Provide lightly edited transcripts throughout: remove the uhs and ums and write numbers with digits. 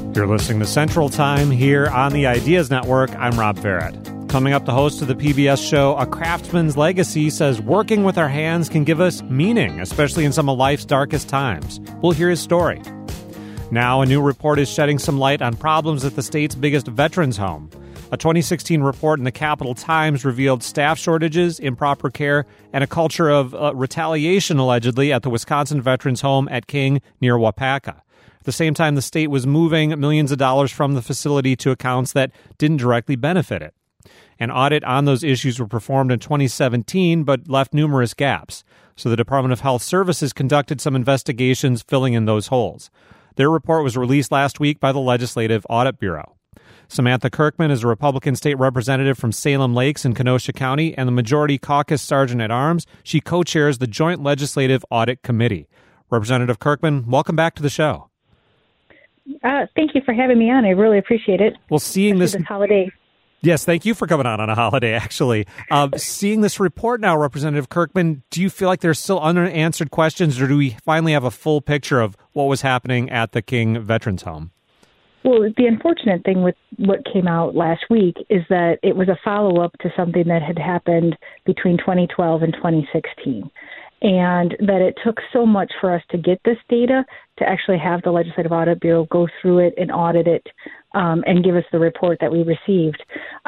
You're listening to Central Time here on the Ideas Network. I'm Rob Farrett. Coming up, the host of the PBS show A Craftsman's Legacy says working with our hands can give us meaning, especially in some of life's darkest times. We'll hear his story. Now, a new report is shedding some light on problems at the state's biggest veterans home. A 2016 report in the Capital Times revealed staff shortages, improper care, and a culture of retaliation, allegedly, at the Wisconsin Veterans Home at King near Waupaca. At the same time, the state was moving millions of dollars from the facility to accounts that didn't directly benefit it. An audit on those issues were performed in 2017, but left numerous gaps. So the Department of Health Services conducted some investigations filling in those holes. Their report was released last week by the Legislative Audit Bureau. Samantha Kirkman is a Republican state representative from Salem Lakes in Kenosha County and the Majority Caucus Sergeant-at-Arms. She co-chairs the Joint Legislative Audit Committee. Representative Kirkman, welcome back to the show. Thank you for having me on. I really appreciate it. Well, seeing this holiday. Yes, thank you for coming on a holiday, actually. Seeing this report now, Representative Kirkman, do you feel like there's still unanswered questions, or do we finally have a full picture of what was happening at the King Veterans Home? Well, the unfortunate thing with what came out last week is that it was a follow-up to something that had happened between 2012 and 2016, and that it took so much for us to get this data to actually have the Legislative Audit Bureau go through it and audit it and give us the report that we received.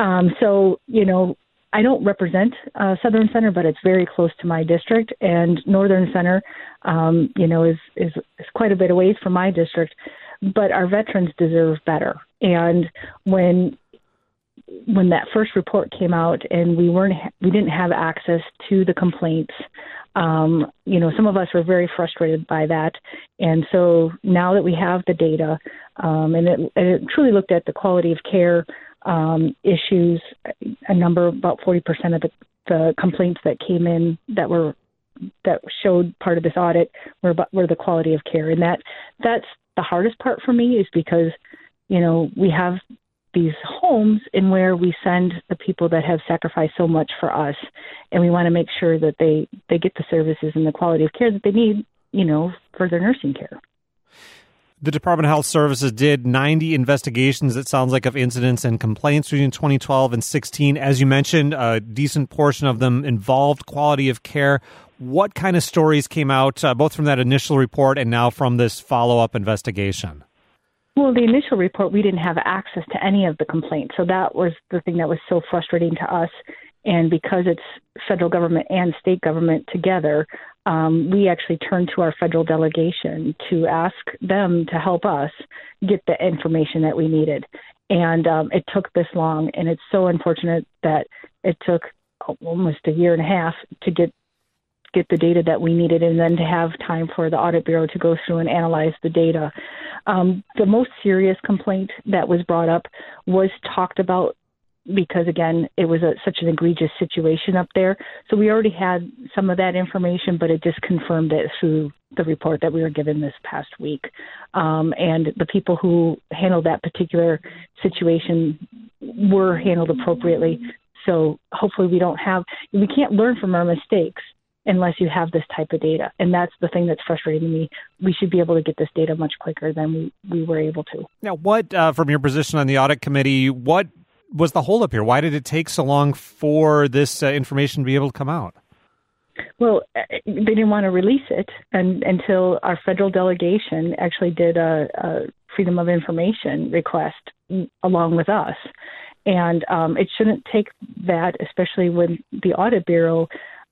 I don't represent Southern Center, but it's very close to my district, and Northern Center, is quite a bit away from my district. But our veterans deserve better. And when that first report came out and we didn't have access to the complaints, some of us were very frustrated by that. And so now that we have the data, and it truly looked at the quality of care issues, about 40% of the complaints that came in that showed part of this audit were the quality of care. And that's the hardest part for me, is because, we have these homes in where we send the people that have sacrificed so much for us, and we want to make sure that they get the services and the quality of care that they need, for their nursing care. The Department of Health Services did 90 investigations, it sounds like, of incidents and complaints between 2012 and 16. As you mentioned, a decent portion of them involved quality of care. What kind of stories came out, both from that initial report and now from this follow-up investigation? Well, the initial report, we didn't have access to any of the complaints. So that was the thing that was so frustrating to us. And because it's federal government and state government together, we actually turned to our federal delegation to ask them to help us get the information that we needed. And it took this long, and it's so unfortunate that it took almost a year and a half to get the data that we needed, and then to have time for the Audit Bureau to go through and analyze the data. The most serious complaint that was brought up was talked about because, again, it was such an egregious situation up there. So we already had some of that information, but it just confirmed it through the report that we were given this past week. And the people who handled that particular situation were handled appropriately. So hopefully we can't learn from our mistakes unless you have this type of data. And that's the thing that's frustrating to me. We should be able to get this data much quicker than we were able to. Now, what, from your position on the audit committee, what was the holdup here? Why did it take so long for this information to be able to come out? Well, they didn't want to release it until our federal delegation actually did a Freedom of Information request along with us. And it shouldn't take that, especially when the Audit Bureau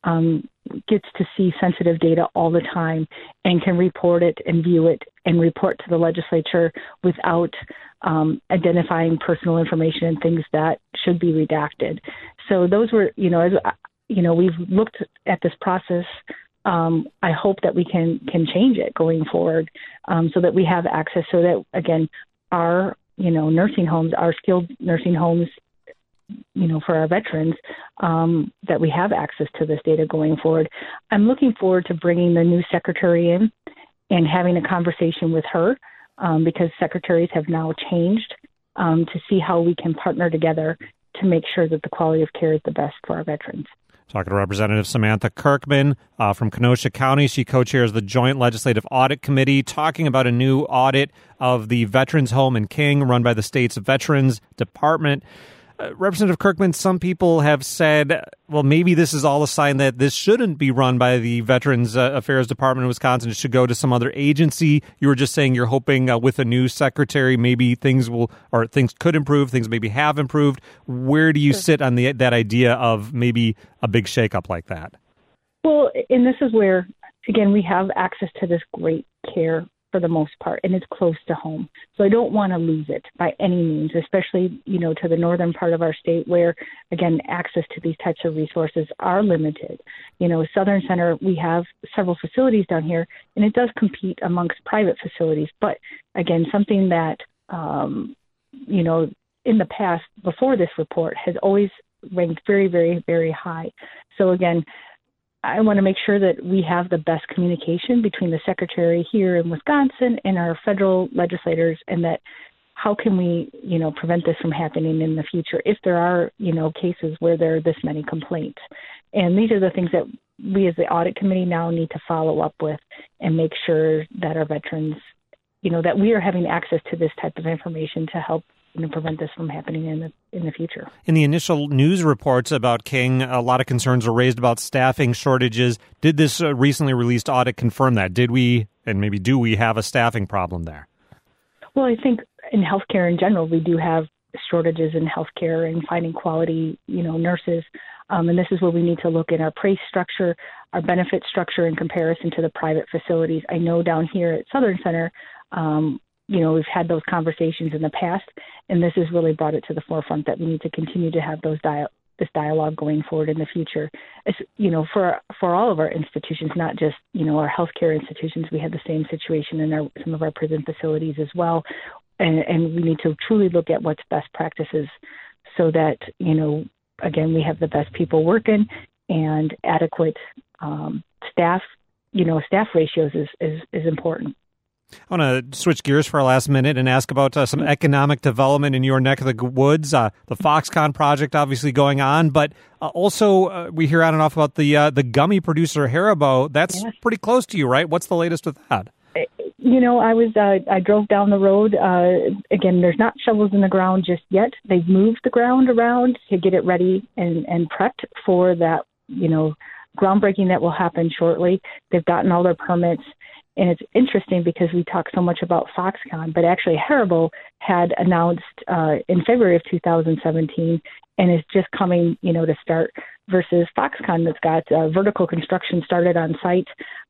gets to see sensitive data all the time and can report it and view it and report to the legislature without identifying personal information and things that should be redacted. So those were, we've looked at this process. I hope that we can change it going forward so that we have access, so that, again, our, nursing homes, our skilled nursing homes, for our veterans, that we have access to this data going forward. I'm looking forward to bringing the new secretary in and having a conversation with her because secretaries have now changed to see how we can partner together to make sure that the quality of care is the best for our veterans. Talking to Representative Samantha Kirkman from Kenosha County. She co-chairs the Joint Legislative Audit Committee, talking about a new audit of the Veterans Home in King run by the state's Veterans Department. Representative Kirkman, some people have said, well, maybe this is all a sign that this shouldn't be run by the Veterans Affairs Department in Wisconsin. It should go to some other agency. You were just saying you're hoping with a new secretary, maybe things could improve, things maybe have improved. Where do you sit on that idea of maybe a big shakeup like that? Well, and this is where, again, we have access to this great care for the most part, and it's close to home. So I don't want to lose it by any means, especially, to the northern part of our state where, again, access to these types of resources are limited. Southern Center, we have several facilities down here, and it does compete amongst private facilities. But, again, something that, in the past, before this report, has always ranked very, very, very high. So, again, I want to make sure that we have the best communication between the secretary here in Wisconsin and our federal legislators, and that how can we, prevent this from happening in the future if there are, cases where there are this many complaints. And these are the things that we as the audit committee now need to follow up with and make sure that our veterans, that we are having access to this type of information to help prevent this from happening in the future. In the initial news reports about King, a lot of concerns were raised about staffing shortages. Did this recently released audit confirm that? Did we, and maybe do we, have a staffing problem there? Well, I think in healthcare in general, we do have shortages in healthcare and finding quality, nurses. And this is where we need to look at our price structure, our benefit structure in comparison to the private facilities. I know down here at Southern Center, we've had those conversations in the past, and this has really brought it to the forefront that we need to continue to have this dialogue going forward in the future. It's, for all of our institutions, not just, our healthcare institutions. We had the same situation in some of our prison facilities as well, and we need to truly look at what's best practices so that, again, we have the best people working and adequate staff. Staff ratios is important. I want to switch gears for our last minute and ask about some economic development in your neck of the woods. The Foxconn project obviously going on, but also we hear on and off about the gummy producer Haribo. That's pretty close to you, right? What's the latest with that? I drove down the road. Again, there's not shovels in the ground just yet. They've moved the ground around to get it ready and prepped for that, groundbreaking that will happen shortly. They've gotten all their permits. And it's interesting because we talk so much about Foxconn, but actually Haribo had announced in February of 2017 and is just coming, to start, versus Foxconn that's got vertical construction started on site.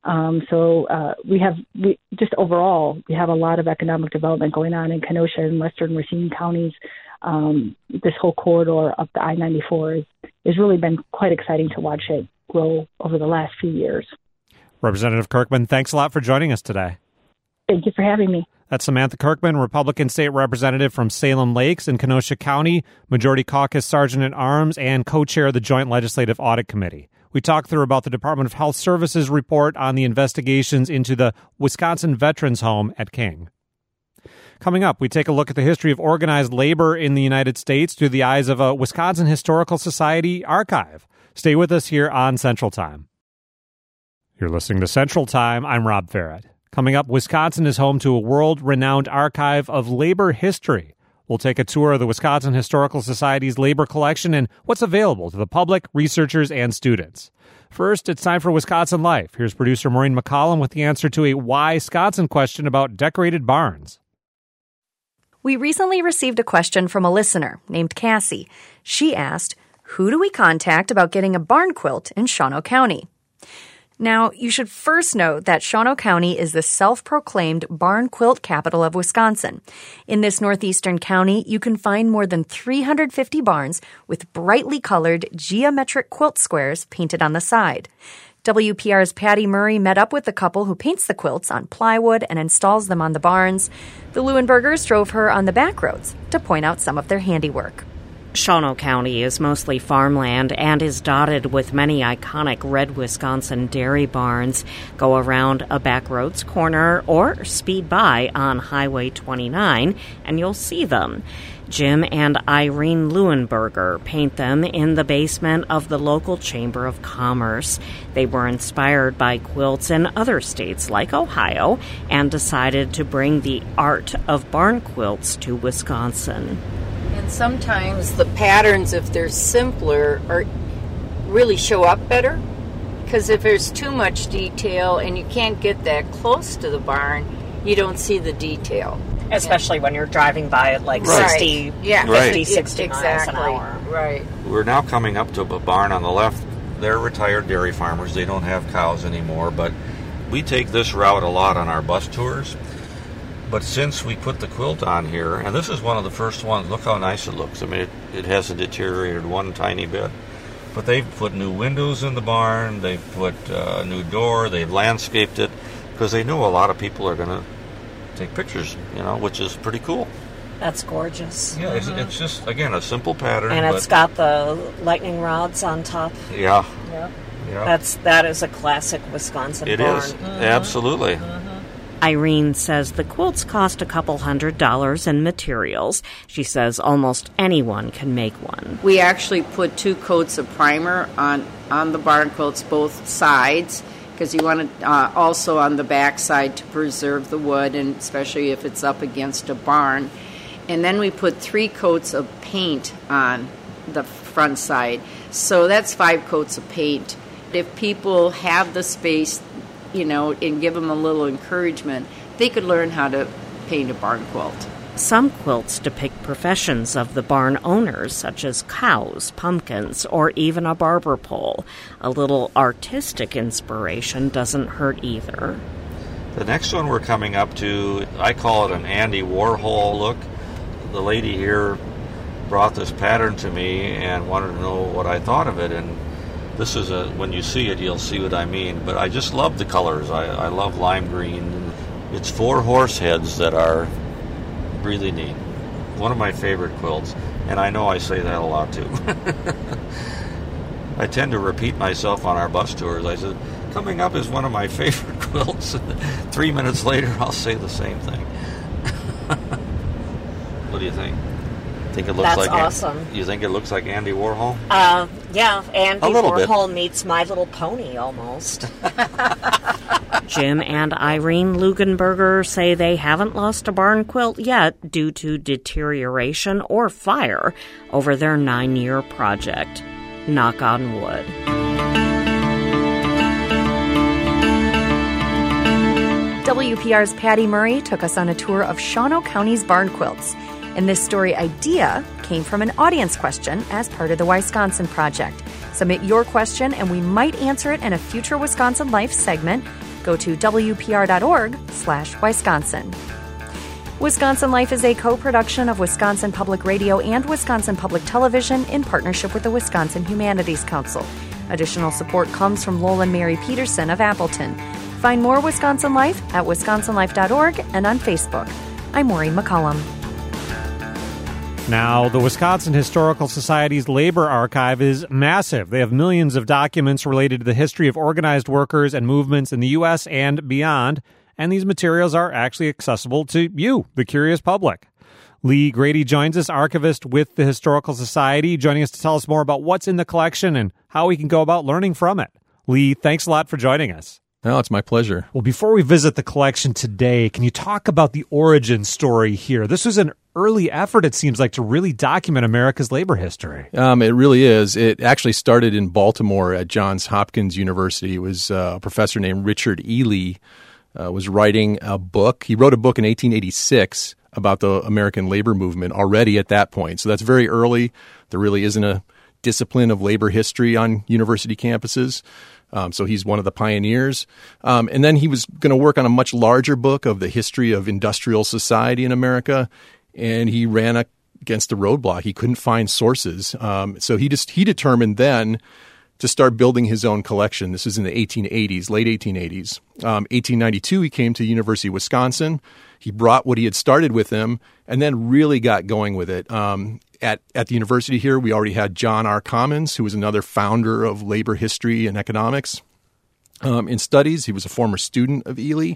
So we have a lot of economic development going on in Kenosha and western Racine counties. This whole corridor up the I-94 has really been quite exciting to watch it grow over the last few years. Representative Kirkman, thanks a lot for joining us today. Thank you for having me. That's Samantha Kirkman, Republican State Representative from Salem Lakes in Kenosha County, Majority Caucus Sergeant-at-Arms, and co-chair of the Joint Legislative Audit Committee. We talked through about the Department of Health Services report on the investigations into the Wisconsin Veterans Home at King. Coming up, we take a look at the history of organized labor in the United States through the eyes of a Wisconsin Historical Society archive. Stay with us here on Central Time. You're listening to Central Time. I'm Rob Farrett. Coming up, Wisconsin is home to a world-renowned archive of labor history. We'll take a tour of the Wisconsin Historical Society's labor collection and what's available to the public, researchers, and students. First, it's time for Wisconsin Life. Here's producer Maureen McCollum with the answer to a Why Wisconsin question about decorated barns. We recently received a question from a listener named Cassie. She asked, who do we contact about getting a barn quilt in Shawano County? Now, you should first note that Shawano County is the self-proclaimed barn quilt capital of Wisconsin. In this northeastern county, you can find more than 350 barns with brightly colored geometric quilt squares painted on the side. WPR's Patty Murray met up with the couple who paints the quilts on plywood and installs them on the barns. The Leuenbergers drove her on the back roads to point out some of their handiwork. Shawano County is mostly farmland and is dotted with many iconic red Wisconsin dairy barns. Go around a backroads corner or speed by on Highway 29 and you'll see them. Jim and Irene Leuenberger paint them in the basement of the local Chamber of Commerce. They were inspired by quilts in other states like Ohio and decided to bring the art of barn quilts to Wisconsin. And sometimes the patterns, if they're simpler, really show up better. Because if there's too much detail and you can't get that close to the barn, you don't see the detail. Especially when you're driving by at like 60, 50, 60 miles an hour. Right. We're now coming up to a barn on the left. They're retired dairy farmers. They don't have cows anymore, but we take this route a lot on our bus tours. But since we put the quilt on here, and this is one of the first ones, look how nice it looks. I mean, it hasn't deteriorated one tiny bit. But they've put new windows in the barn, they've put a new door, they've landscaped it, because they know a lot of people are going to take pictures, which is pretty cool. That's gorgeous. Yeah, it's just, again, a simple pattern. And it's got the lightning rods on top. Yeah. Yeah. That is a classic Wisconsin barn. It is, absolutely. Irene says the quilts cost a couple $100 in materials. She says almost anyone can make one. We actually put 2 coats of primer on the barn quilts, both sides, because you want to also on the back side to preserve the wood, and especially if it's up against a barn. And then we put 3 coats of paint on the front side. So that's 5 coats of paint. If people have the space, and give them a little encouragement, they could learn how to paint a barn quilt. Some quilts depict professions of the barn owners, such as cows, pumpkins, or even a barber pole. A little artistic inspiration doesn't hurt either. The next one we're coming up to, I call it an Andy Warhol look. The lady here brought this pattern to me and wanted to know what I thought of it, and this is when you see it, you'll see what I mean. But I just love the colors. I love lime green. It's 4 horse heads that are really neat. One of my favorite quilts, and I know I say that a lot too. I tend to repeat myself on our bus tours. I said, coming up is one of my favorite quilts. 3 minutes later, I'll say the same thing. What do you think? Think it looks That's like awesome. You think it looks like Andy Warhol? Yeah, Andy Warhol bit. Meets My Little Pony almost. Jim and Irene Leuenberger say they haven't lost a barn quilt yet due to deterioration or fire over their 9-year project. Knock on wood. WPR's Patty Murray took us on a tour of Shawano County's barn quilts. And this story idea came from an audience question as part of the Wisconsin Project. Submit your question and we might answer it in a future Wisconsin Life segment. Go to WPR.org/Wisconsin. Wisconsin Life is a co-production of Wisconsin Public Radio and Wisconsin Public Television in partnership with the Wisconsin Humanities Council. Additional support comes from Lowell and Mary Peterson of Appleton. Find more Wisconsin Life at wisconsinlife.org and on Facebook. I'm Maureen McCollum. Now, the Wisconsin Historical Society's labor archive is massive. They have millions of documents related to the history of organized workers and movements in the U.S. and beyond, and these materials are actually accessible to you, the curious public. Lee Grady joins us, archivist with the Historical Society, joining us to tell us more about what's in the collection and how we can go about learning from it. Lee, thanks a lot for joining us. No, it's my pleasure. Well, before we visit the collection today, can you talk about the origin story here? This was an early effort, it seems like, to really document America's labor history. It really is. It actually started in Baltimore at Johns Hopkins University. It was a professor named Richard Ely was writing a book. He wrote a book in 1886 about the American labor movement already at that point. So that's very early. There really isn't a discipline of labor history on university campuses. So he's one of the pioneers. And then he was going to work on a much larger book of the history of industrial society in America. And he ran against a roadblock. He couldn't find sources. So he determined then to start building his own collection. This was in the 1880s, late 1880s. 1892, he came to University of Wisconsin. He brought what he had started with him and then really got going with it. at the university here, we already had John R. Commons, who was another founder of labor history and economics in studies. He was a former student of Ely.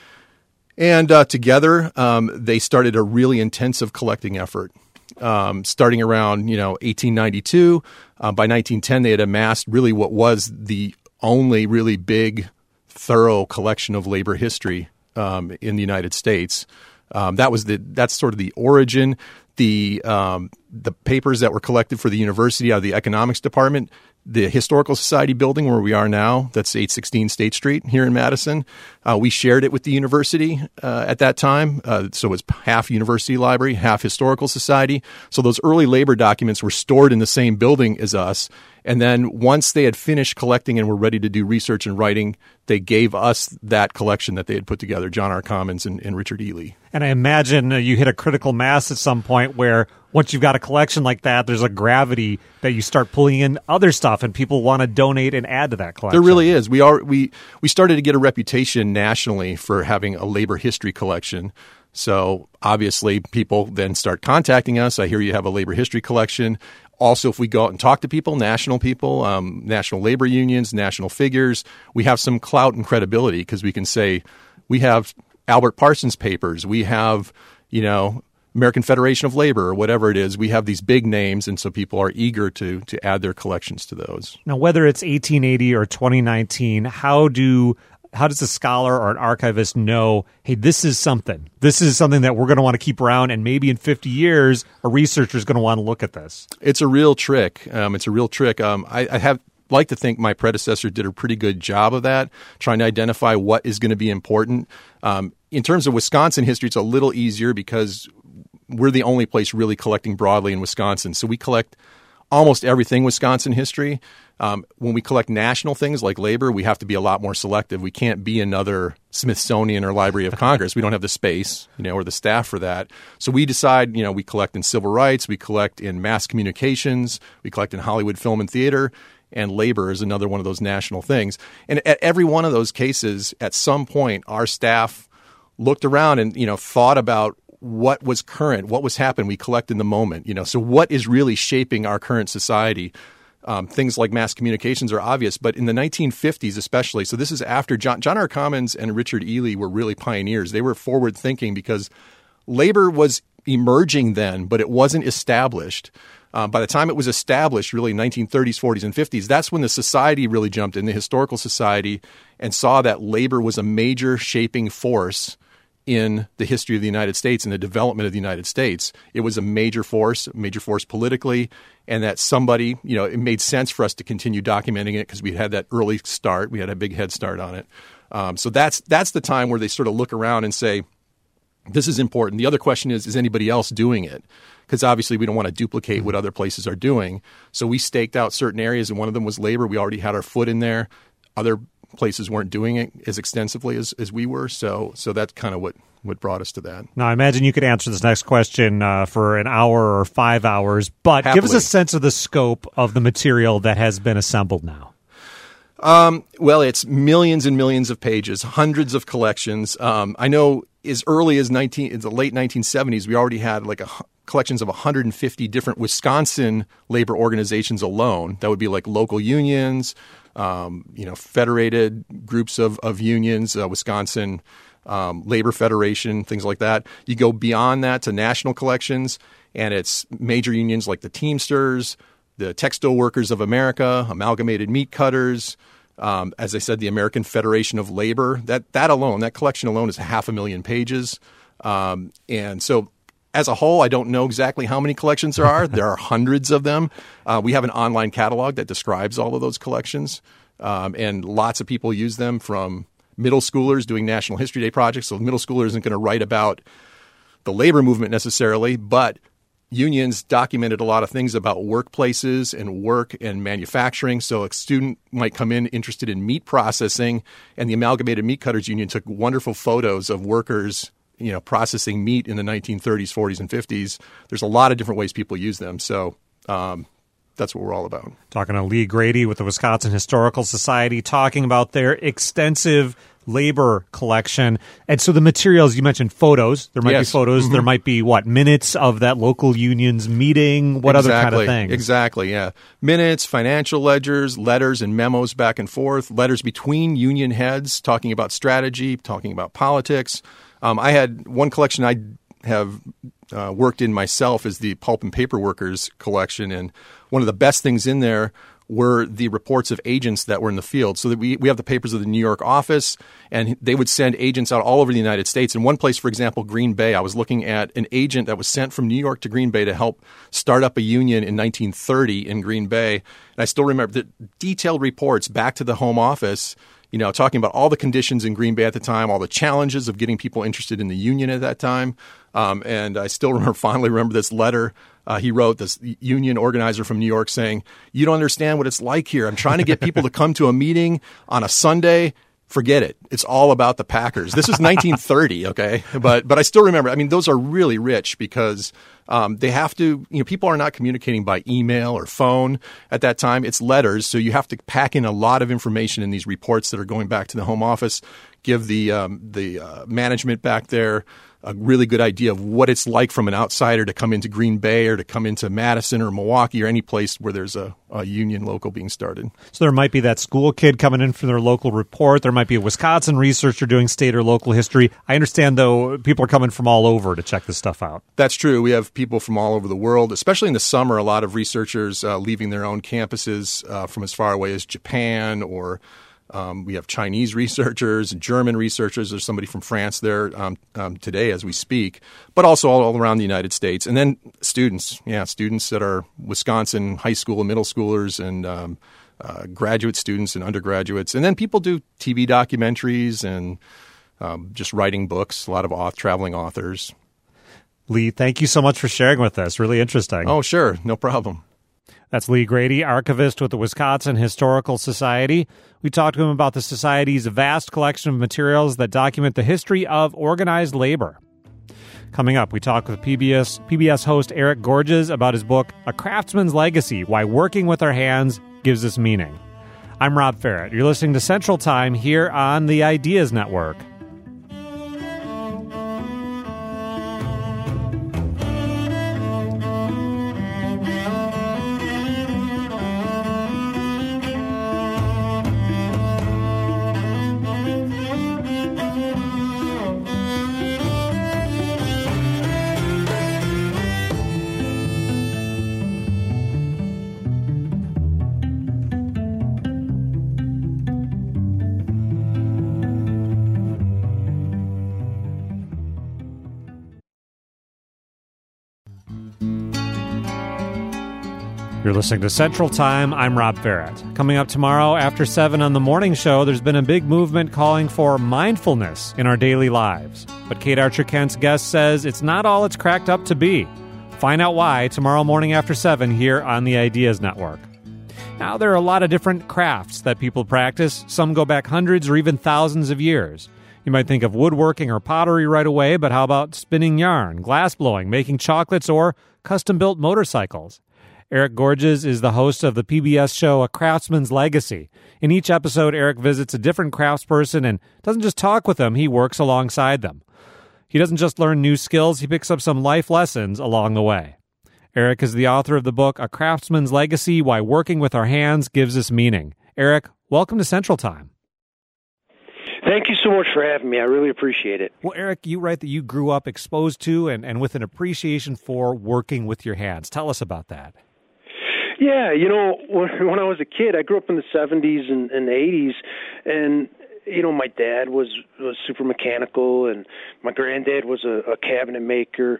And together, they started a really intensive collecting effort. Starting around 1892, by 1910 they had amassed really what was the only really big, thorough collection of labor history in the United States. That's sort of the origin. The papers that were collected for the university out of the economics department, the Historical Society building where we are now, that's 816 State Street here in Madison. We shared it with the university at that time. So it was half university library, half Historical Society. So those early labor documents were stored in the same building as us. And then once they had finished collecting and were ready to do research and writing, they gave us that collection that they had put together, John R. Commons and Richard Ely. And I imagine you hit a critical mass at some point where once you've got a collection like that, there's a gravity that you start pulling in other stuff and people want to donate and add to that collection. There really is. We started to get a reputation nationally for having a labor history collection. So obviously people then start contacting us. I hear you have a labor history collection. Also, if we go out and talk to people, national labor unions, national figures, we have some clout and credibility because we can say we have Albert Parsons papers, we have, American Federation of Labor or whatever it is. We have these big names, and so people are eager to add their collections to those. Now, whether it's 1880 or 2019, how does a scholar or an archivist know, hey, this is something that we're going to want to keep around, and maybe in 50 years, a researcher is going to want to look at this? It's a real trick. I have like to think my predecessor did a pretty good job of that, trying to identify what is going to be important. In terms of Wisconsin history, it's a little easier because we're the only place really collecting broadly in Wisconsin. So we collect almost everything Wisconsin history. When we collect national things like labor, we have to be a lot more selective. We can't be another Smithsonian or Library of Congress. We don't have the space, or the staff for that. So we decide, we collect in civil rights, we collect in mass communications, we collect in Hollywood film and theater, and labor is another one of those national things. And at every one of those cases, at some point, our staff looked around and, thought about what was current, what was happening. We collect in the moment, so what is really shaping our current society? Things like mass communications are obvious, but in the 1950s especially, so this is after John R. Commons and Richard Ely were really pioneers. They were forward thinking because labor was emerging then, but it wasn't established. By the time it was established, really 1930s, 40s, and 50s, that's when the society really jumped in, the Historical Society, and saw that labor was a major shaping force in the history of the United States and the development of the United States. It was a major force politically, and that somebody, it made sense for us to continue documenting it because we had that early start. We had a big head start on it. So that's the time where they sort of look around and say, this is important. The other question is anybody else doing it? Because obviously we don't want to duplicate what other places are doing. So we staked out certain areas, and one of them was labor. We already had our foot in there. Other places weren't doing it as extensively as we were. So that's kind of what brought us to that. Now, I imagine you could answer this next question for an hour or 5 hours, but Happily. Give us a sense of the scope of the material that has been assembled now. Well, it's millions and millions of pages, hundreds of collections. I know as early as in the late 1970s, we already had collections of 150 different Wisconsin labor organizations alone. That would be like local unions, federated groups of unions, Wisconsin Labor Federation, things like that. You go beyond that to national collections, and it's major unions like the Teamsters, the Textile Workers of America, Amalgamated Meat Cutters, as I said, the American Federation of Labor. That collection alone is 500,000 pages. And so as a whole, I don't know exactly how many collections there are. There are hundreds of them. We have an online catalog that describes all of those collections, and lots of people use them, from middle schoolers doing National History Day projects. So the middle schooler isn't going to write about the labor movement necessarily, but unions documented a lot of things about workplaces and work and manufacturing. So a student might come in interested in meat processing, and the Amalgamated Meat Cutters Union took wonderful photos of workers, processing meat in the 1930s, 40s, and 50s. There's a lot of different ways people use them. So that's what we're all about. Talking to Lee Grady with the Wisconsin Historical Society, talking about their extensive labor collection. And so the materials, you mentioned photos. There might be photos. There might be, minutes of that local union's meeting? What other kind of things? Exactly, yeah. Minutes, financial ledgers, letters and memos back and forth, letters between union heads talking about strategy, talking about politics. I had one collection I have worked in myself is the Pulp and Paper Workers collection, and one of the best things in there were the reports of agents that were in the field. So that we have the papers of the New York office, and they would send agents out all over the United States. In one place, for example, Green Bay, I was looking at an agent that was sent from New York to Green Bay to help start up a union in 1930 in Green Bay. And I still remember the detailed reports back to the home office, talking about all the conditions in Green Bay at the time, all the challenges of getting people interested in the union at that time. And I still fondly remember this letter he wrote, this union organizer from New York, saying, "You don't understand what it's like here. I'm trying to get people to come to a meeting on a Sunday. Forget it. It's all about the Packers." This was 1930, okay? But I still remember. I mean, those are really rich because they have to, people are not communicating by email or phone at that time. It's letters, so you have to pack in a lot of information in these reports that are going back to the home office, give the management back there a really good idea of what it's like from an outsider to come into Green Bay or to come into Madison or Milwaukee or any place where there's a union local being started. So there might be that school kid coming in for their local report. There might be a Wisconsin researcher doing state or local history. I understand, though, people are coming from all over to check this stuff out. That's true. We have people from all over the world, especially in the summer, a lot of researchers leaving their own campuses from as far away as Japan, or we have Chinese researchers, German researchers. There's somebody from France there today as we speak, but also all around the United States. And then students that are Wisconsin high school and middle schoolers, and graduate students and undergraduates. And then people do TV documentaries and just writing books, a lot of traveling authors. Lee, thank you so much for sharing with us. Really interesting. Oh, sure. No problem. That's Lee Grady, archivist with the Wisconsin Historical Society. We talked to him about the Society's vast collection of materials that document the history of organized labor. Coming up, we talk with PBS host Eric Gorges about his book, A Craftsman's Legacy, Why Working with Our Hands Gives Us Meaning. I'm Rob Ferrett. You're listening to Central Time here on the Ideas Network. You're listening to Central Time. I'm Rob Ferrett. Coming up tomorrow after 7 on the morning show, there's been a big movement calling for mindfulness in our daily lives. But Kate Archer-Kent's guest says it's not all it's cracked up to be. Find out why tomorrow morning after 7 here on the Ideas Network. Now, there are a lot of different crafts that people practice. Some go back hundreds or even thousands of years. You might think of woodworking or pottery right away, but how about spinning yarn, glass blowing, making chocolates, or custom-built motorcycles? Eric Gorges is the host of the PBS show A Craftsman's Legacy. In each episode, Eric visits a different craftsperson and doesn't just talk with them, he works alongside them. He doesn't just learn new skills, he picks up some life lessons along the way. Eric is the author of the book A Craftsman's Legacy, Why Working with Our Hands Gives Us Meaning. Eric, welcome to Central Time. Thank you so much for having me. I really appreciate it. Well, Eric, you write that you grew up exposed to and with an appreciation for working with your hands. Tell us about that. Yeah, when I was a kid, I grew up in the 70s and 80s, and, my dad was super mechanical, and my granddad was a cabinet maker,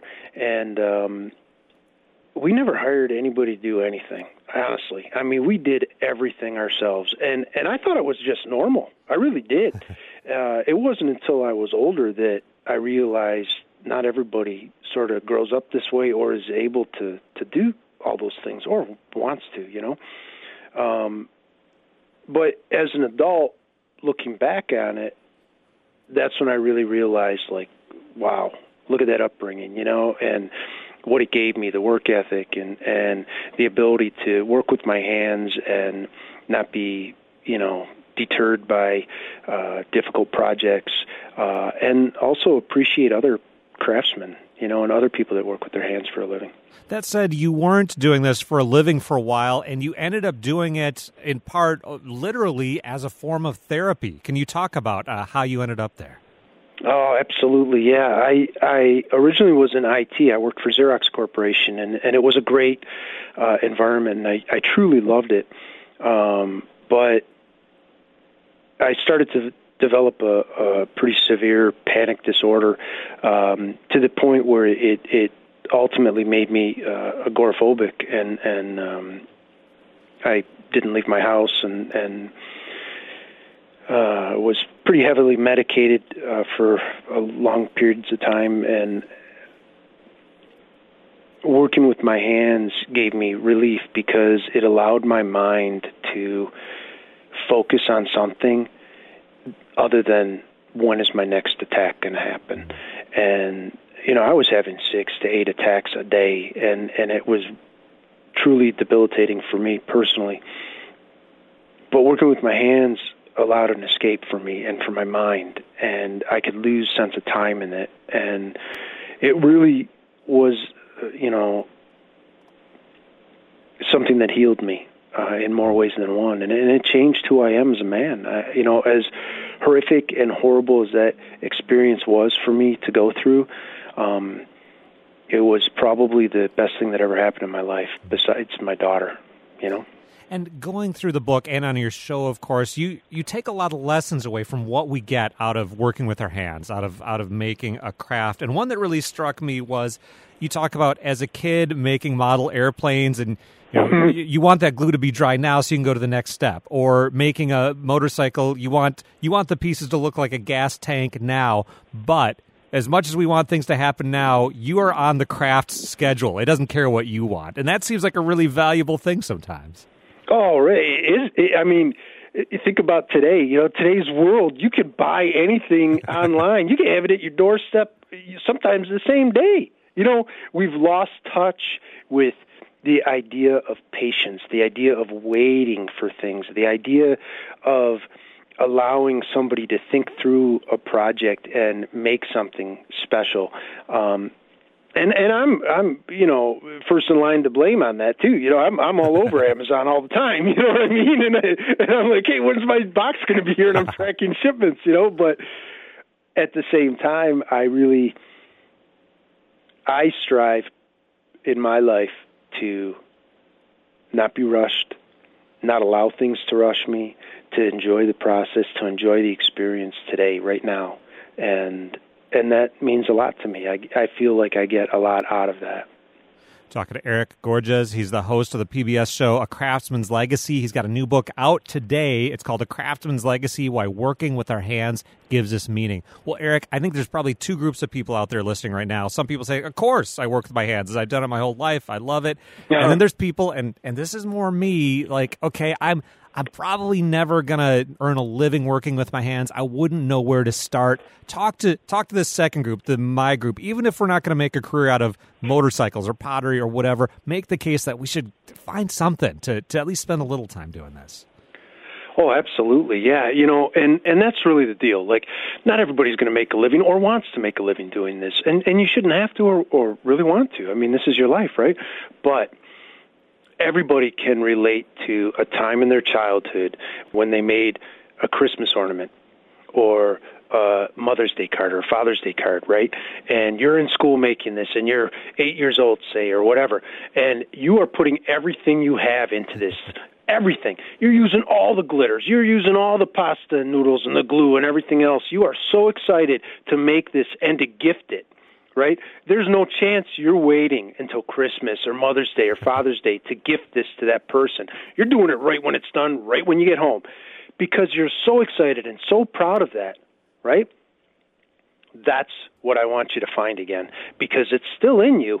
and we never hired anybody to do anything, honestly. I mean, we did everything ourselves, and I thought it was just normal. I really did. It wasn't until I was older that I realized not everybody sort of grows up this way or is able to do all those things, or wants to, But as an adult, looking back on it, that's when I really realized, wow, look at that upbringing, and what it gave me, the work ethic and the ability to work with my hands and not be, deterred by difficult projects, and also appreciate other craftsmen, and other people that work with their hands for a living. That said, you weren't doing this for a living for a while, and you ended up doing it in part, literally, as a form of therapy. Can you talk about how you ended up there? Oh, absolutely, yeah. I originally was in IT. I worked for Xerox Corporation, and it was a great environment, and I truly loved it. But I started to develop a pretty severe panic disorder to the point where it ultimately made me agoraphobic, and I didn't leave my house, and was pretty heavily medicated for long periods of time, and working with my hands gave me relief because it allowed my mind to focus on something other than when is my next attack going to happen. And I was having 6 to 8 attacks a day, and it was truly debilitating for me personally. But working with my hands allowed an escape for me and for my mind, and I could lose sense of time in it. And it really was, something that healed me in more ways than one. And it changed who I am as a man. As horrific and horrible as that experience was for me to go through, it was probably the best thing that ever happened in my life, besides my daughter, And going through the book and on your show, of course, you take a lot of lessons away from what we get out of working with our hands, out of making a craft. And one that really struck me was you talk about as a kid making model airplanes, and you want that glue to be dry now so you can go to the next step. Or making a motorcycle, you want the pieces to look like a gas tank now, but as much as we want things to happen now, you are on the craft's schedule. It doesn't care what you want. And that seems like a really valuable thing sometimes. Oh, right. I mean, you think about today, today's world, you can buy anything online. You can have it at your doorstep sometimes the same day. We've lost touch with the idea of patience, the idea of waiting for things, the idea of allowing somebody to think through a project and make something special. And I'm first in line to blame on that too. I'm all over Amazon all the time. You know what I mean? And I'm like, hey, when's my box going to be here? And I'm tracking shipments. But at the same time, I strive in my life to not be rushed, not allow things to rush me, to enjoy the process, to enjoy the experience today, right now, and that means a lot to me. I feel like I get a lot out of that. Talking to Eric Gorges. He's the host of the PBS show A Craftsman's Legacy. He's got a new book out today. It's called A Craftsman's Legacy, Why Working with Our Hands Gives Us Meaning. Well, Eric, I think there's probably two groups of people out there listening right now. Some people say, of course, I work with my hands. I've done it my whole life. I love it. Yeah. And then there's people, and this is more me, like, okay, I'm probably never going to earn a living working with my hands. I wouldn't know where to start. Talk to this second group, my group. Even if we're not going to make a career out of motorcycles or pottery or whatever, make the case that we should find something to at least spend a little time doing this. Oh, absolutely. Yeah. And that's really the deal. Like, not everybody's going to make a living or wants to make a living doing this. And you shouldn't have to or really want to. I mean, this is your life, right? But everybody can relate to a time in their childhood when they made a Christmas ornament or a Mother's Day card or a Father's Day card, right? And you're in school making this, and you're 8 years old, say, or whatever, and you are putting everything you have into this. Everything. You're using all the glitters. You're using all the pasta and noodles and the glue and everything else. You are so excited to make this and to gift it. Right? There's no chance you're waiting until Christmas or Mother's Day or Father's Day to gift this to that person. You're doing it right when it's done, right when you get home, because you're so excited and so proud of that, right? That's what I want you to find again, because it's still in you.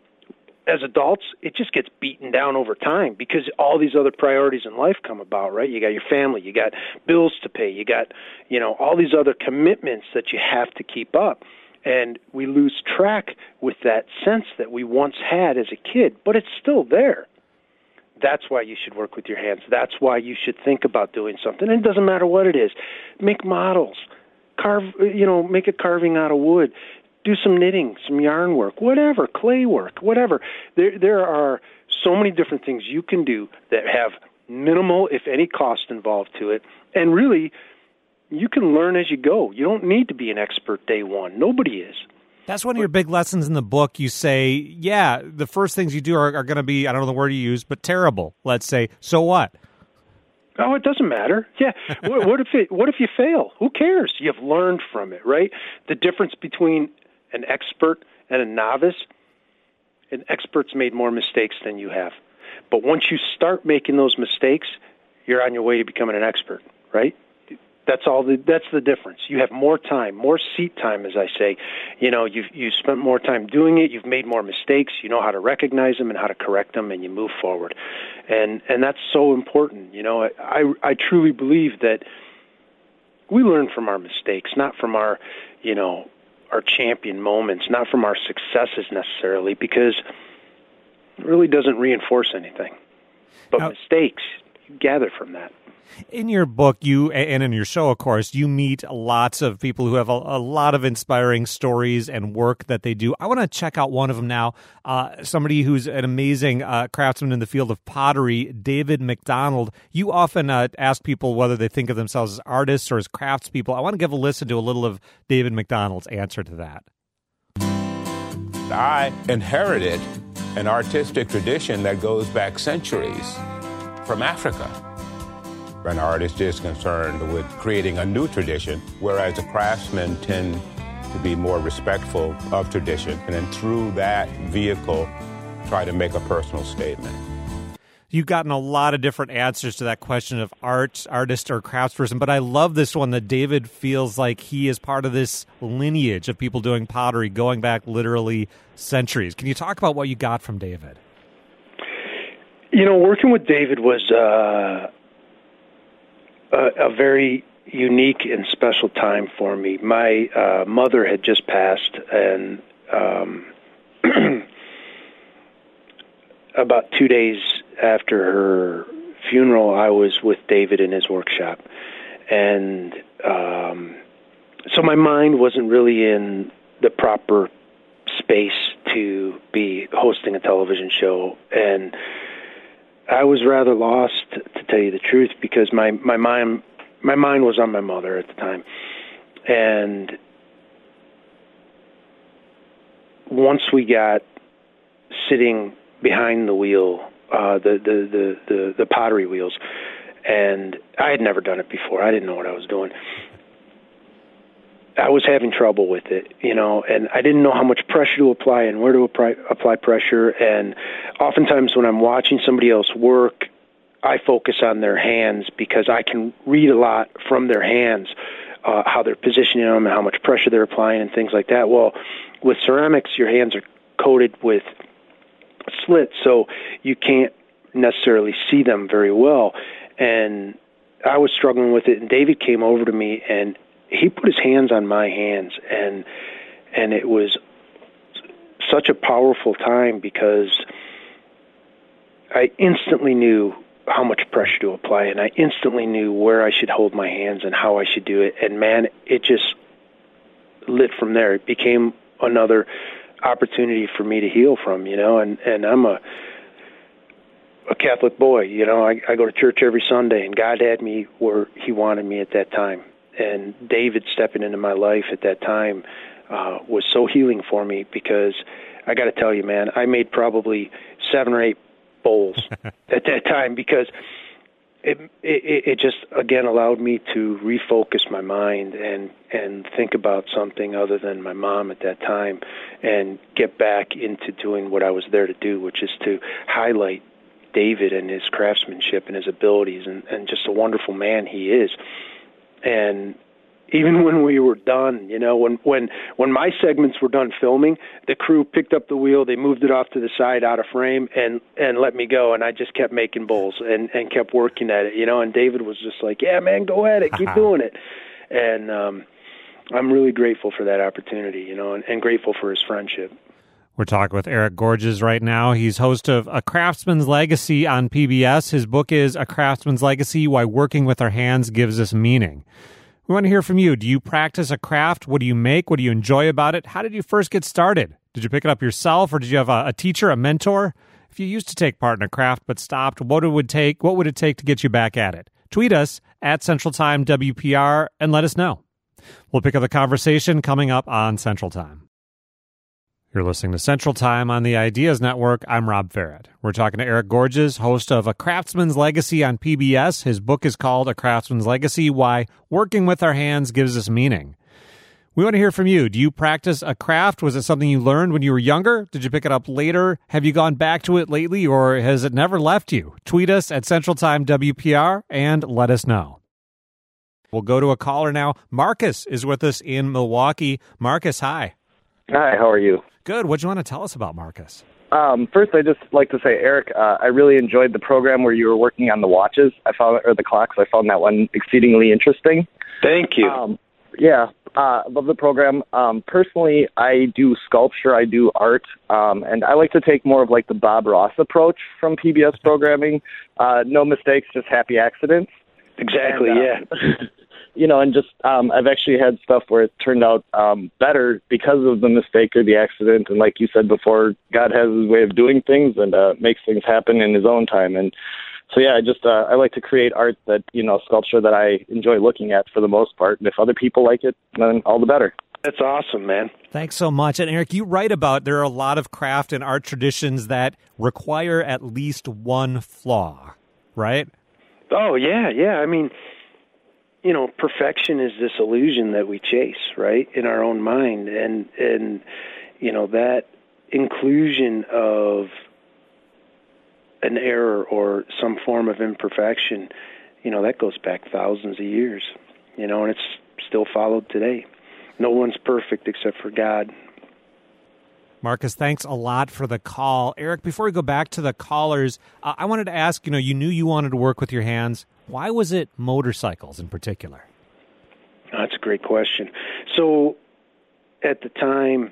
As adults, it just gets beaten down over time because all these other priorities in life come about, right? You got your family, you got bills to pay, you got, all these other commitments that you have to keep up. And we lose track with that sense that we once had as a kid, but it's still there. That's why you should work with your hands. That's why you should think about doing something. And it doesn't matter what it is. Make models. Make a carving out of wood. Do some knitting, some yarn work, whatever, clay work, whatever. There are so many different things you can do that have minimal, if any, cost involved to it. And really, you can learn as you go. You don't need to be an expert day one. Nobody is. That's one of your big lessons in the book. You say, yeah, the first things you do are going to be, I don't know the word you use, but terrible. Let's say, so what? Oh, it doesn't matter. Yeah. What if you fail? Who cares? You've learned from it, right? The difference between an expert and a novice, an expert's made more mistakes than you have. But once you start making those mistakes, you're on your way to becoming an expert, right? That's the difference. You have more time, more seat time, as I say. You've spent more time doing it. You've made more mistakes. You know how to recognize them and how to correct them, and you move forward. And that's so important. I truly believe that we learn from our mistakes, not from our champion moments, not from our successes necessarily, because it really doesn't reinforce anything. But mistakes, you gather from that. In your book, and in your show, of course, you meet lots of people who have a lot of inspiring stories and work that they do. I want to check out one of them now. Somebody who's an amazing craftsman in the field of pottery, David McDonald. You often ask people whether they think of themselves as artists or as craftspeople. I want to give a listen to a little of David McDonald's answer to that. I inherited an artistic tradition that goes back centuries from Africa. An artist is concerned with creating a new tradition, whereas the craftsmen tend to be more respectful of tradition, and then through that vehicle, try to make a personal statement. You've gotten a lot of different answers to that question of artist or craftsperson, but I love this one that David feels like he is part of this lineage of people doing pottery going back literally centuries. Can you talk about what you got from David? Working with David was a very unique and special time for me. My mother had just passed, and about 2 days after her funeral, I was with David in his workshop. And so my mind wasn't really in the proper space to be hosting a television show. And I was rather lost, to tell you the truth, because my mind was on my mother at the time. And once we got sitting behind the wheel, the pottery wheels, and I had never done it before. I didn't know what I was doing. I was having trouble with it, and I didn't know how much pressure to apply and where to apply pressure. And oftentimes when I'm watching somebody else work, I focus on their hands because I can read a lot from their hands, how they're positioning them and how much pressure they're applying and things like that. Well, with ceramics, your hands are coated with slits, so you can't necessarily see them very well. And I was struggling with it, and David came over to me, and he put his hands on my hands, and it was such a powerful time because I instantly knew how much pressure to apply, and I instantly knew where I should hold my hands and how I should do it. And man, it just lit from there. It became another opportunity for me to heal from, and I'm a Catholic boy, I go to church every Sunday, and God had me where he wanted me at that time. And David stepping into my life at that time was so healing for me, because I got to tell you, man, I made probably 7 or 8 bowls at that time, because it just, again, allowed me to refocus my mind and think about something other than my mom at that time, and get back into doing what I was there to do, which is to highlight David and his craftsmanship and his abilities, and just a wonderful man he is. And even when we were done, when my segments were done filming, the crew picked up the wheel, they moved it off to the side out of frame, and let me go, and I just kept making bowls and kept working at it, and David was just like, yeah, man, go at it, keep doing it. And I'm really grateful for that opportunity, and grateful for his friendship. We're talking with Eric Gorges right now. He's host of A Craftsman's Legacy on PBS. His book is A Craftsman's Legacy, Why Working with Our Hands Gives Us Meaning. We want to hear from you. Do you practice a craft? What do you make? What do you enjoy about it? How did you first get started? Did you pick it up yourself, or did you have a teacher, a mentor? If you used to take part in a craft but stopped, what would it take to get you back at it? Tweet us at Central Time WPR and let us know. We'll pick up the conversation coming up on Central Time. You're listening to Central Time on the Ideas Network. I'm Rob Farrett. We're talking to Eric Gorges, host of A Craftsman's Legacy on PBS. His book is called A Craftsman's Legacy, Why Working with Our Hands Gives Us Meaning. We want to hear from you. Do you practice a craft? Was it something you learned when you were younger? Did you pick it up later? Have you gone back to it lately, or has it never left you? Tweet us at Central Time WPR and let us know. We'll go to a caller now. Marcus is with us in Milwaukee. Marcus, hi. Hi, how are you? Good. What do you want to tell us about Marcus? First, I just like to say, Eric, I really enjoyed the program where you were working on the watches. The clocks. I found that one exceedingly interesting. Thank you. Love the program. Personally, I do sculpture, I do art, and I like to take more of like the Bob Ross approach from PBS programming. No mistakes, just happy accidents. Exactly, I've actually had stuff where it turned out better because of the mistake or the accident. And like you said before, God has his way of doing things and makes things happen in his own time. And so, I like to create art that, sculpture that I enjoy looking at for the most part. And if other people like it, then all the better. That's awesome, man. Thanks so much. And Eric, you write about there are a lot of craft and art traditions that require at least one flaw, right? Oh, yeah. I mean, perfection is this illusion that we chase, right, in our own mind. And that inclusion of an error or some form of imperfection, that goes back thousands of years, and it's still followed today. No one's perfect except for God. Marcus, thanks a lot for the call. Eric, before we go back to the callers, I wanted to ask, you knew you wanted to work with your hands. Why was it motorcycles in particular? That's a great question. So at the time,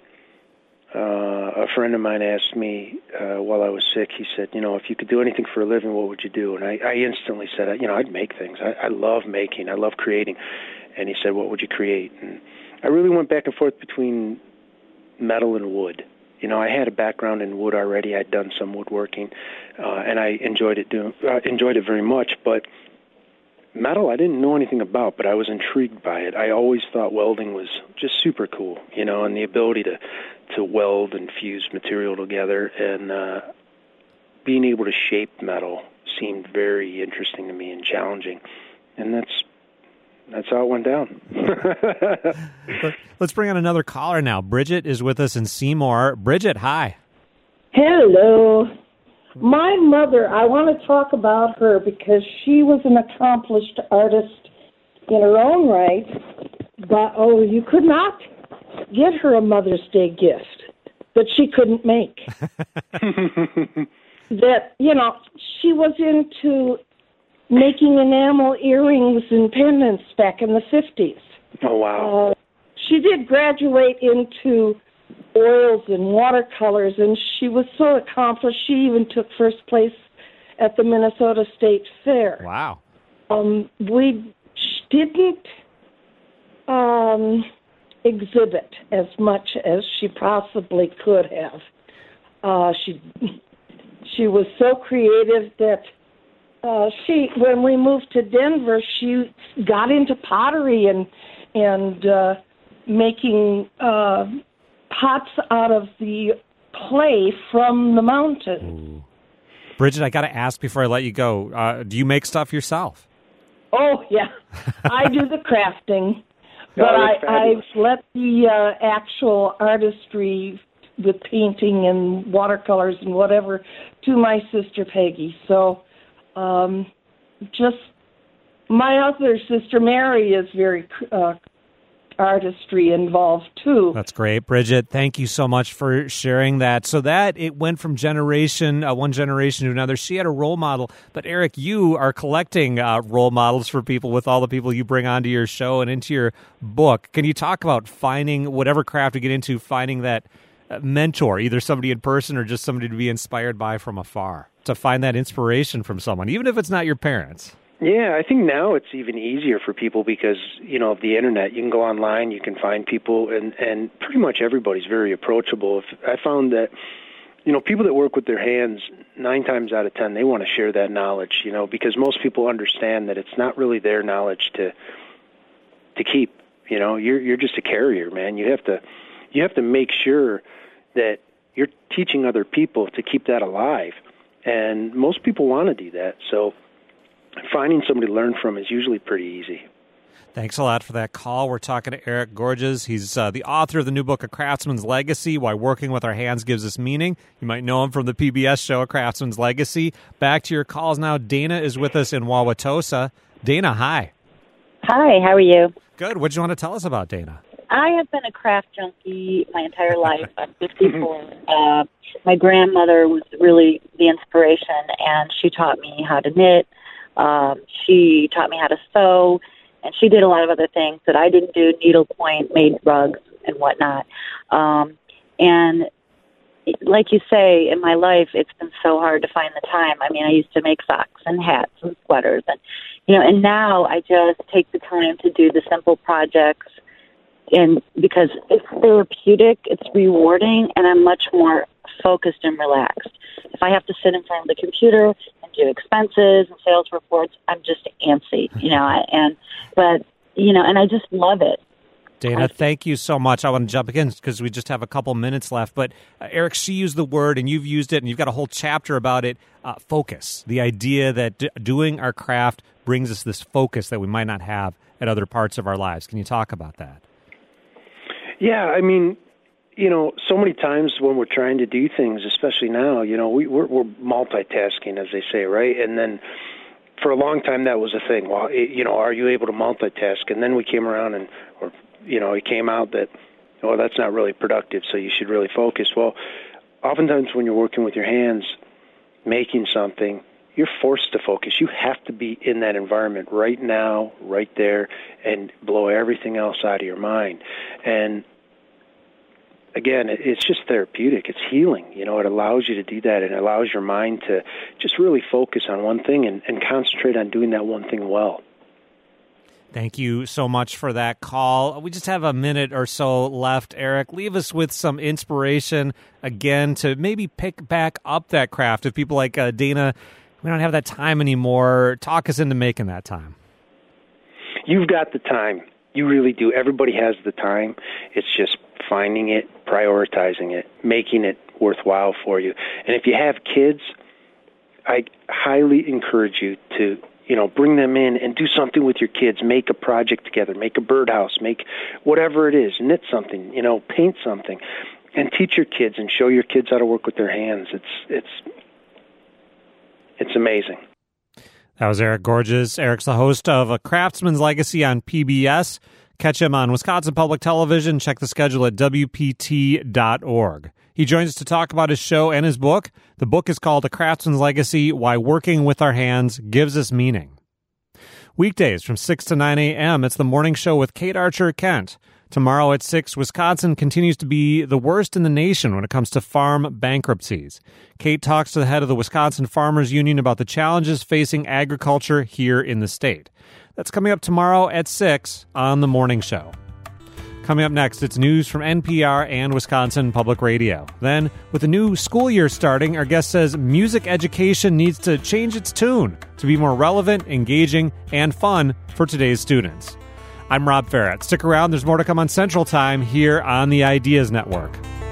a friend of mine asked me while I was sick, he said, if you could do anything for a living, what would you do? And I instantly said, I'd make things. I love making. I love creating. And he said, what would you create? And I really went back and forth between metal and wood. I had a background in wood already. I'd done some woodworking, and I enjoyed it very much. But metal, I didn't know anything about, but I was intrigued by it. I always thought welding was just super cool, and the ability to weld and fuse material together, and being able to shape metal seemed very interesting to me and challenging, and that's how it went down. Let's bring on another caller now. Bridget is with us in Seymour. Bridget, hi. Hello. My mother, I want to talk about her because she was an accomplished artist in her own right, but, you could not get her a Mother's Day gift that she couldn't make. She was into making enamel earrings and pendants back in the 50s. Oh, wow. She did graduate into oils and watercolors, and she was so accomplished, she even took first place at the Minnesota State Fair. Wow. We didn't exhibit as much as she possibly could have. She was so creative that when we moved to Denver, she got into pottery and making pots out of the clay from the mountain. Ooh. Bridget, I got to ask before I let you go, do you make stuff yourself? Oh, yeah. I do the crafting, but I've let the actual artistry with painting and watercolors and whatever to my sister Peggy. So just my other sister Mary is very artistry involved too. That's great. Bridget, thank you so much for sharing that. So that it went from one generation to another. She had a role model, but Eric, you are collecting role models for people with all the people you bring onto your show and into your book. Can you talk about finding whatever craft you get into, finding that mentor, either somebody in person or just somebody to be inspired by from afar, to find that inspiration from someone, even if it's not your parents. Yeah, I think now it's even easier for people because, of the internet. You can go online, you can find people, and pretty much everybody's very approachable. I found that, people that work with their hands, 9 times out of 10, they want to share that knowledge, because most people understand that it's not really their knowledge to keep. You're just a carrier, man. You have to make sure that you're teaching other people to keep that alive. And most people want to do that. So finding somebody to learn from is usually pretty easy. Thanks a lot for that call. We're talking to Eric Gorges. He's the author of the new book, A Craftsman's Legacy, Why Working with Our Hands Gives Us Meaning. You might know him from the PBS show, A Craftsman's Legacy. Back to your calls now. Dana is with us in Wauwatosa. Dana, hi. Hi, how are you? Good. What do you want to tell us about, Dana? I have been a craft junkie my entire life. I'm 54. My grandmother was really the inspiration, and she taught me how to knit. She taught me how to sew, and she did a lot of other things that I didn't do, needlepoint, made rugs and whatnot. And like you say, in my life, it's been so hard to find the time. I mean, I used to make socks and hats and sweaters, and now I just take the time to do the simple projects, and because it's therapeutic, it's rewarding, and I'm much more focused and relaxed. If I have to sit in front of the computer and do expenses and sales reports, I'm just antsy, and I just love it. Dana, thank you so much. I want to jump again because we just have a couple minutes left. But Eric, she used the word, and you've used it, and you've got a whole chapter about it, focus. The idea that doing our craft brings us this focus that we might not have at other parts of our lives. Can you talk about that? Yeah, I mean, so many times when we're trying to do things, especially now, we're multitasking, as they say, right? And then for a long time that was a thing. Well, are you able to multitask? And then we came around it came out that, that's not really productive, so you should really focus. Well, oftentimes when you're working with your hands, making something, you're forced to focus. You have to be in that environment right now, right there, and blow everything else out of your mind. And again, it's just therapeutic. It's healing. It allows you to do that. It allows your mind to just really focus on one thing and concentrate on doing that one thing well. Thank you so much for that call. We just have a minute or so left. Eric, leave us with some inspiration, again, to maybe pick back up that craft. If people like Dana, we don't have that time anymore, talk us into making that time. You've got the time. You really do. Everybody has the time. It's just finding it, prioritizing it, making it worthwhile for you. And if you have kids, I highly encourage you to bring them in and do something with your kids. Make a project together. Make a birdhouse. Make whatever it is. Knit something. Paint something, and teach your kids and show your kids how to work with their hands. It's amazing. That was Eric Gorges. Eric's the host of A Craftsman's Legacy on PBS. Catch him on Wisconsin Public Television. Check the schedule at WPT.org. He joins us to talk about his show and his book. The book is called A Craftsman's Legacy, Why Working with Our Hands Gives Us Meaning. Weekdays from 6 to 9 a.m., it's the morning show with Kate Archer-Kent. Tomorrow at 6, Wisconsin continues to be the worst in the nation when it comes to farm bankruptcies. Kate talks to the head of the Wisconsin Farmers Union about the challenges facing agriculture here in the state. That's coming up tomorrow at 6 on the morning show. Coming up next, it's news from NPR and Wisconsin Public Radio. Then, with the new school year starting, our guest says music education needs to change its tune to be more relevant, engaging, and fun for today's students. I'm Rob Ferrett. Stick around. There's more to come on Central Time here on the Ideas Network.